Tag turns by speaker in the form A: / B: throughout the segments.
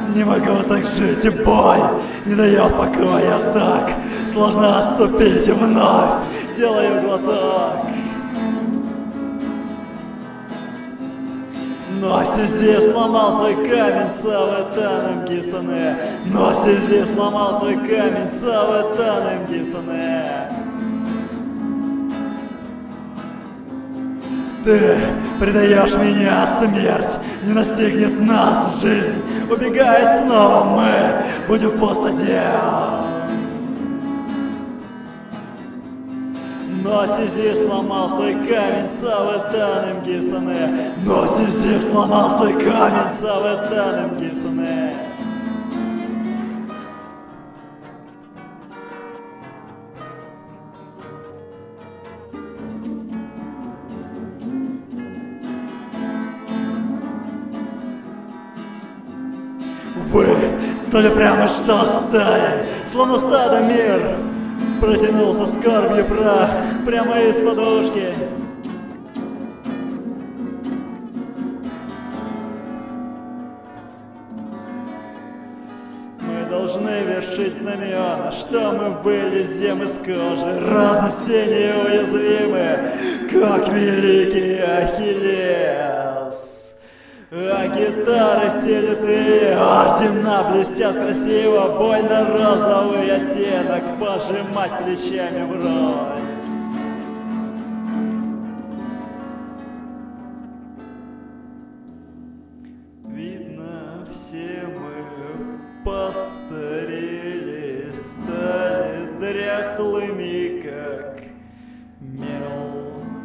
A: Не могу так жить, и боль не дает покоя так. Сложно отступить и вновь делаю глоток. Но Сизиф сломал свой камень, Саватаном Гисане. Но Сизиф сломал свой камень, Саватаном Гисане. Ты предаешь меня, смерть не настигнет нас, жизнь убегает снова, мы будем в пустоте. Но Сизиф сломал свой камень, Саватаном Гисане. Но Сизиф сломал свой камень, Саватаном Гисане. Вы стали прямо что стали, словно стадо мир. Протянулся скорбью прах прямо из подушки. Мы должны вершить знамена, что мы вылезем из кожи. Разом все неуязвимы, как великий Ахиллес. А гитары все литые, ордена блестят красиво, больно розовый оттенок, пожимать плечами врозь. Видно, все мы постарели, стали дряхлыми, как мел.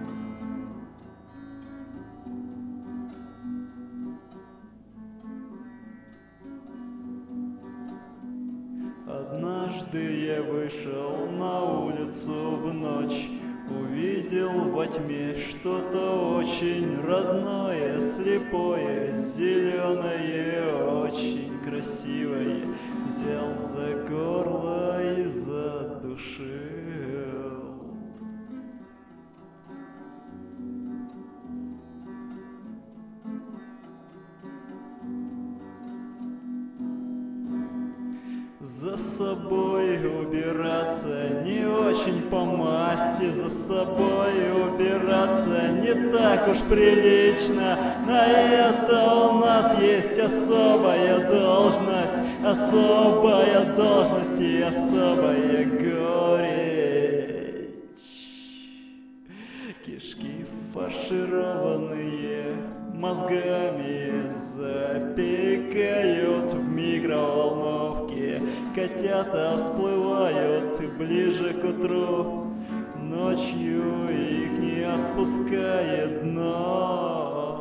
A: Однажды я вышел на улицу в ночь, увидел во тьме что-то очень родное, слепое, зеленое, очень красивое. Взял за горло и задушил. За собой убираться не очень по масти, за собой убираться не так уж прилично. На это у нас есть особая должность и особая горечь. Кишки фаршированные мозгами запекают в микроволновке. Котята всплывают ближе к утру, ночью их не отпускает дно.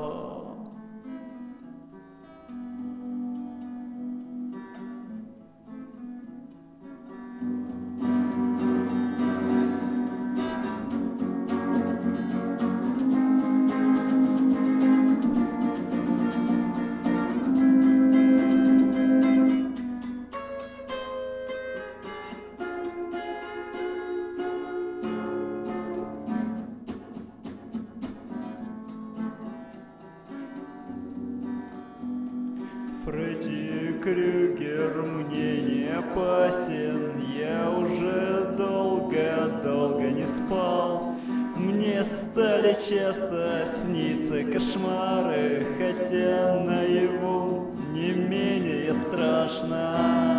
A: Фредди Крюгер мне не опасен, я уже долго не спал. Мне стали часто сниться кошмары, хотя наяву не менее страшно.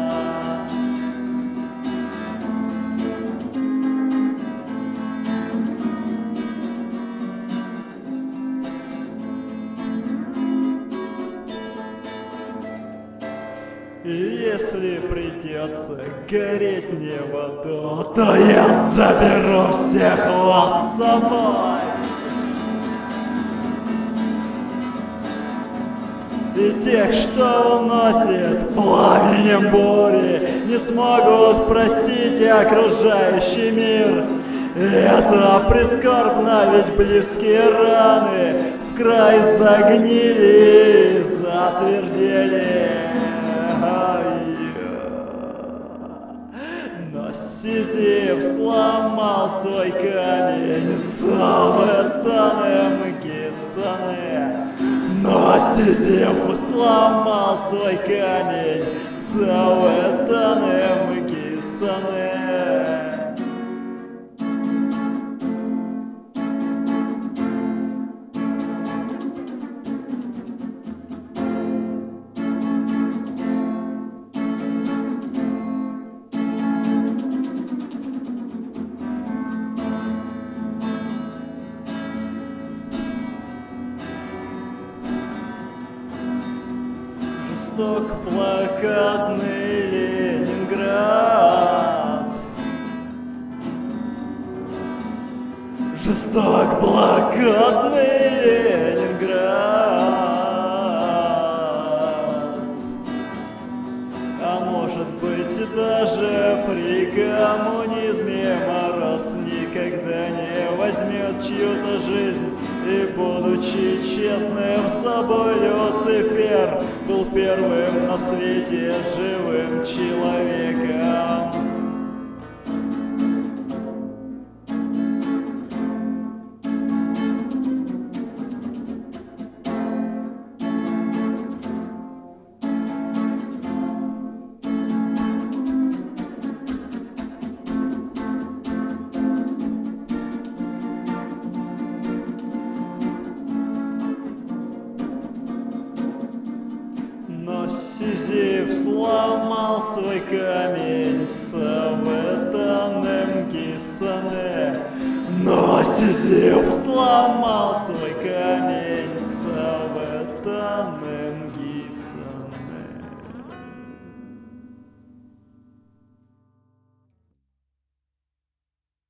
A: И если придется гореть мне в аду, то я заберу всех вас с собой. И тех, что уносит пламенем бури, не смогут простить и окружающий мир. Это прискорбно, ведь близкие раны в край загнили и затвердели. Но Сизиф сломал свой камень, Саватаном Гисане. Но Сизиф сломал свой камень, целые таны кисаны. Жесток плакатный Ленинград, жесток плакатный Ленинград. А может быть даже при коммунизме мороз никогда не возьмет чью-то жизнь. И будучи честным с собой, Люцифер был первым на свете живым человеком. Но Сизиф сломал свой камень цаветаным кисане. Но Сизиф сломал свой